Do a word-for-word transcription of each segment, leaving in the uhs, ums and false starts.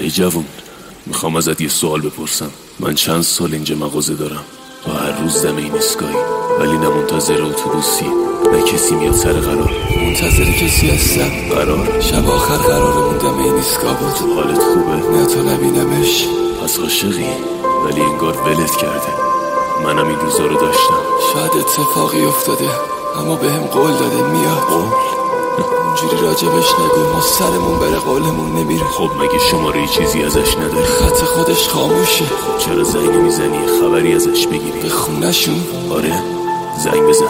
ای جوون، میخوام ازت یه سوال بپرسم. من چند سال اینجا مغازه دارم، تو هر روز دم این ایستگاهی، ولی نه منتظر اتوبوسی نه کسی میاد سر قرار. منتظر کسی هستم. قرار؟ شب آخر قرارمون دم این ایستگاه بود. حالت خوبه؟ نه تو نبینمش. پس عاشقی؟ ولی انگار ولت کرده. منم این روزا رو داشتم. شاید اتفاقی افتاده، اما بهم قول داده میاد. قول؟ اونجوری راجبش نگو، ما سرمون بره قولمون نمیره. خب مگه شماره چیزی ازش نداری؟ خط خودش خاموشه. خب چرا زنگ نمیزنی خبری ازش بگیری؟ به خونه‌شون؟ آره، زنگ بزن.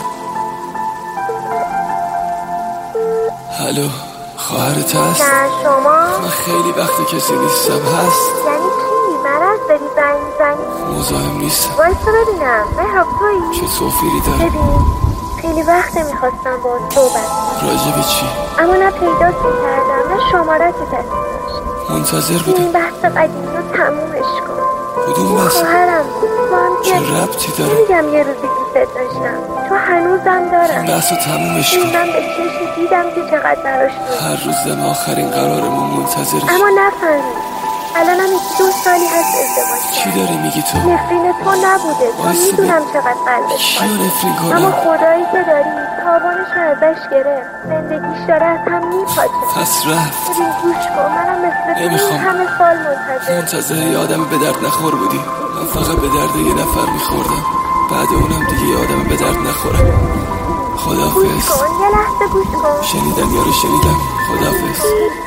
الو، خواهرت هست؟ نه شما؟ من خیلی وقت کسی نیستم. هست؟ یعنی چی؟ مرض داری زنگ میزنی؟ مزاحم نیستم. وایسا ببینم. مهراب تویی؟ چه توفیری داری؟ ببین خیلی وقت میخواستم با صحبت. راجب چی؟ اما نه پیدات میکردم نه شمارت دستی داشت. منتظر بودم. این بحث قدیمی رو تمومش کن. کدوم بحث؟ خواهرم بود. ما هم چه ربطی داره؟ میگم یه روزی دوست داشتم، تو هنوزم دارم. این بحث رو تمومش کن. من به چشم دیدم که چقدر براش بود. هر روز دم آخرین قرارمون منتظرش. اما نفهمید الان هم دو سالی هست ازدواج چی داری میگی تو؟ نفرین تو نبوده، تو میدونم چقدر قلبت کیو نفرین کنم؟ اما خدایی که داری تابانش رو ازش گرفت، زندگیش داره از هم میپاچه. پس رفت. ببین گوش کن، منم مثل تو نمیخوام. همه سال منتظر منتظر یه آدم به درد نخور بودی. من فقط به درد یه نفر میخوردم، بعد اونم دیگه یه آدم به درد نخورم. خداحافظ. گوش کن، یه لحظه گوش کن. شنیدم یارو شنیدم. خداحافظ.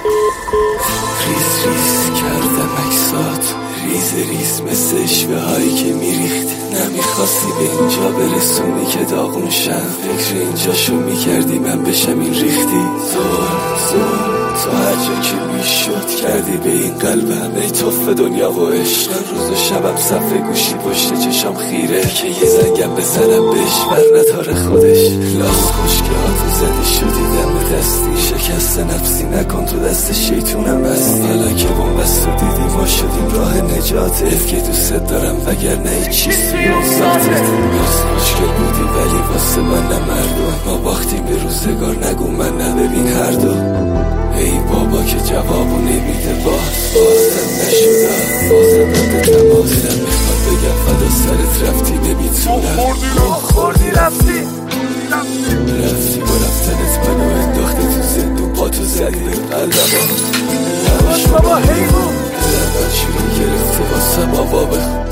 ریز ریز کردم عکسات، ریز ریز مثل اشوه هایی که میریخت. نمیخواستی به اینجا برسونی که داغون شم، فکر اینجاشو میکردی من بشم این ریختی. زور زور تو هر جا که میشد کردی به این قلبم، ای توف دنیا و عشق. روز و شبم صفحه گوشی پشت چشام خیره که یه زنگم بزنم بهش بر نتاره خودش. لاس خوشگه ها تو زدی شدی دم دستی، شکست نفسی نکن تو دست شیطونم بستی. حالا که بومبست و دیدی ما شدیم راه نجاتت، که دوست دارم وگرنه هیچ چیز توی اون ذاتت. لاس خوشگه بودی ولی واسه من نمردم، ما باختیم به روزگار نگو من نببین هر دو. ای بابا که جوابو نمیده باز، بازم نشده بازم رد تماس. نمیخواد بگم فدا سرت رفتی نمیتونم. خوردی رفتی رفتی با رفتنت منو انداخته تو زندون، با تو زدی به قلبم. باش بابا حیوان دلم شروع گرفته واسه بابا بخون.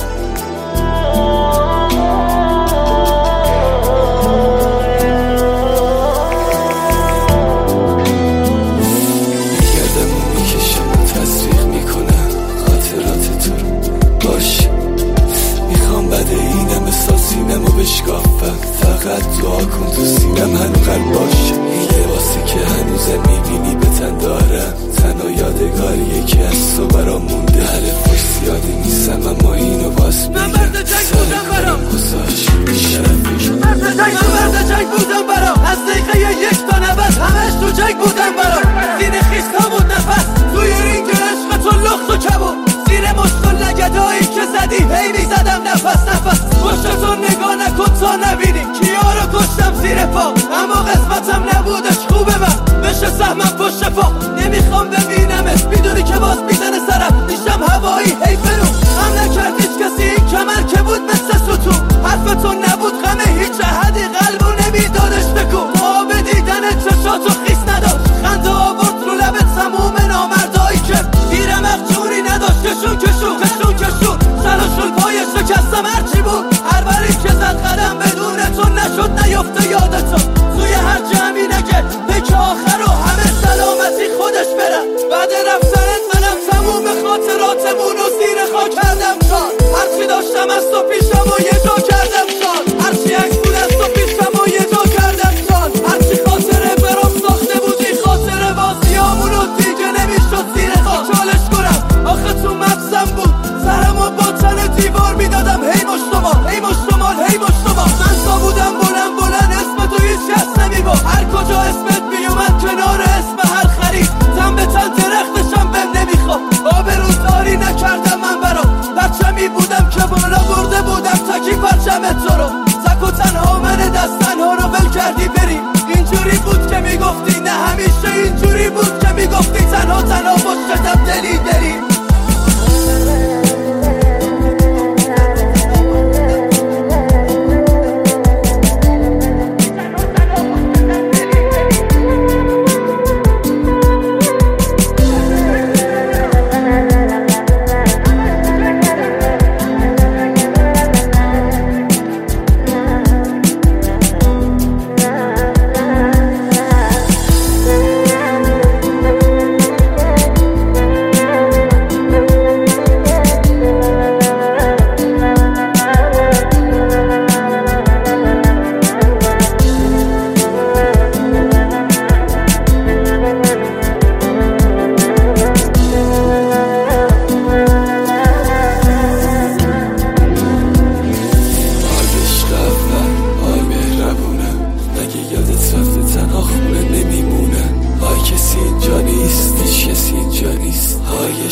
سینمو بشکافم، فقط دعا کن تو سینم هنو قلب باشه. این لباسی که هنوزم میبینی به تن دارم، تنها یادگاریه که از تو برام مونده. حرفش زیادی نیستم اما اینو باز میگم، من مرد جنگ بودم برام گذاشت شرفش. من مرد جنگ بودم برام، از دقیقه یک تا نبت همش تو جنگ بودم برام. زیر خیستا بود نفس توی رینگ عشق تو لخت و کبود، زیر مشکل لگدایی که زدی هی میزدم نفس نفس. پشتتو نگاه نکن تا نبینی کیا رو کشتم زیر پا، اما قسمتم نبودش خوبه من بشه سهمم پشت پا. نمیخوام ببینمت میدونی که باز میزنه سرم، نیشم هوایی هی فرو. هم نکرد هیچ کسی این کمر که بود مثل ستون، حرفتو نبود غمه هیچ احدی قلبو نمیدادش بکن. ما به دیدن چشاتو خیس نداشت، خنده آورد رو لبت سموم نامردایی که زیر مخجوری نداشت. کشون کشون کشون کشون سلاشون پای شکستم هرچی بود، هر بری که زد قدم بدون تو نشد نیافته یادتو. توی هر جمعی نگه پک آخر و همه سلامتی خودش برم. بعد رفتنت منم تموم خاطراتمون رو زیر خاک کردم کار. هرچی داشتم از تو پیشم و یه جا کردم کار، هرچی عکس بود از تو پیشم و یه جا کردم کار. هرچی خاطره برام ساخته بودی خاطره بازیامون رو دیگه نمیشد زیر خاک چالش کنم. آخه تو مغزم بود سرمو با تن دیوار میدادم هی مشتمال هی مشتمال هی مشتمال. من تا بودم بلند بلند اسم تو هیچ کس نمیبا، هر کجا اسمت میومد کنار اسم هر خرید. تن به تن درختشم بهم نمیخواد، آبروزاری نکردم من برام. بچمی بودم که بالا برده بودم تکی پرچمت تو رو. تک و تنها من دست تنها رو ول کردی بری. اینجوری بود که میگفتی نه همیشه اینجوری بود که میگفتی تنها تنها پشتم دلی دلی.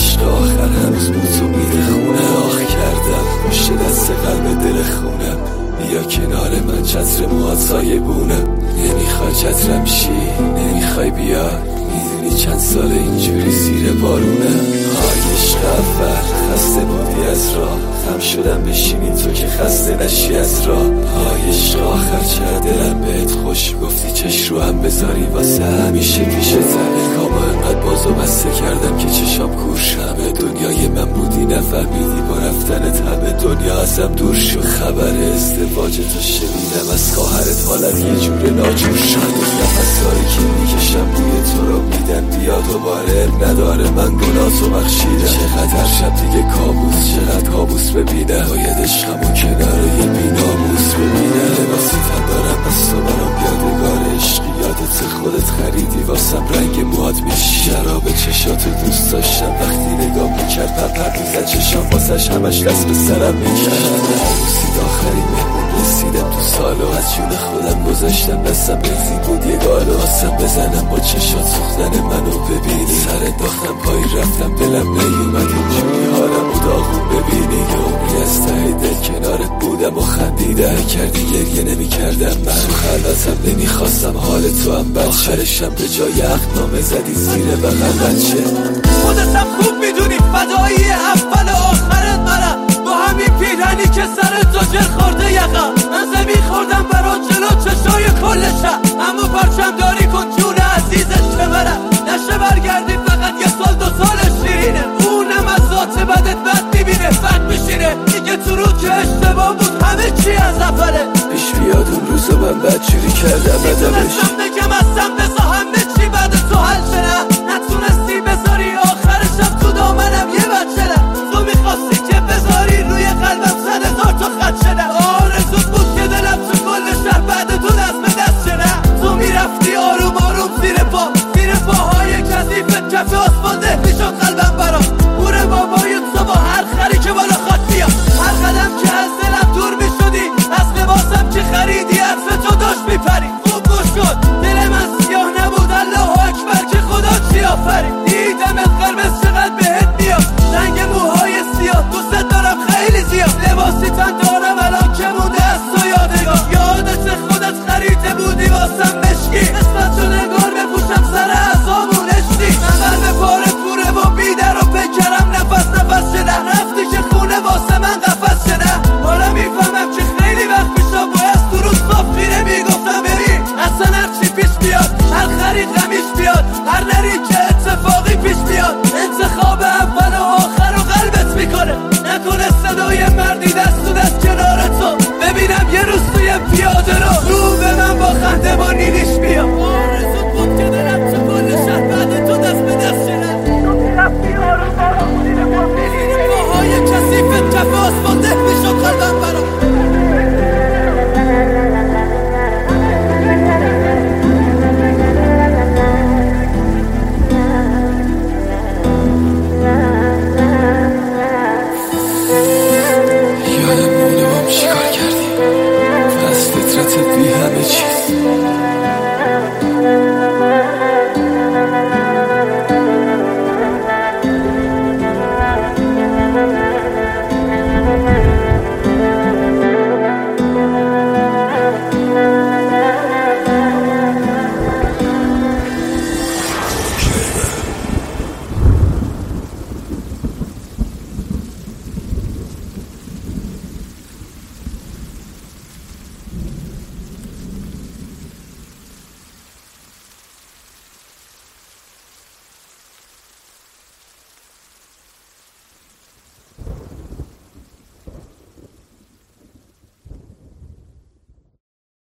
عشق آخر هنوز بوتو میده خونه آخ کردم پشت دست قلب دل خونم بیا کنار من چتر موهات سایه بونم نمیخوای چترم شی نمیخوای بیا میدونی چند سال اینجوری زیر بارونم های عشق اول خسته بودی از راه خم شدم بشینی تو که خسته نشی از راه های عشق آخر چرا دلم بهت خوش گفتی چش رو هم بذاری واسه همیشه پیشت کاما انقدر بازو بسته کردم که چشام کور همه دنیای من بودی نفهمیدی با رفتنت همه دنیا ازم دور شد خبر ازدواج تو شنیدم از خواهرت حالت یه جور ناجور شد نفسایی که میکشم بوی تو رو میدن بیا دوباره نداره من گناه تو بخشیدم چقدر شب دیگه کابوس چقدر کابوس ببینم باید عشقمو کنار یه بیناموس ببینم لباسی تن دارم از تو برام یادگار عشقی یادت خودت خریدی واسم رنگ موهات میشی شراب چشاتو دوست داشتم وقتی نگاه میکرد پر پر میزد چشام واسش همش دست به سرم میکرد بوسید آخرین مهمون رسیدم تو سالو از جون خودم گذاشتم دستم بنزین بود یه گالو واسم بزنم با چشات سوختن منو ببینی سر انداختم پایی رفتم دلم نیومد اینجوری حالم و داغون ببینی یه عمری از ته دل کنارت بودم و خندیدم کردی گریه نمی کردم من تو خلوتم نمیخواستم حال تو هم بد آخرشم به جای عقدنامه زدی زیر بغل بچه خودتم خوب میدونی فدایی اول و آخرت منم با همین پیرهنی که سر تو جر خورده یقم من زمین خوردم برا جلو چشای کلشم اما پرچم داری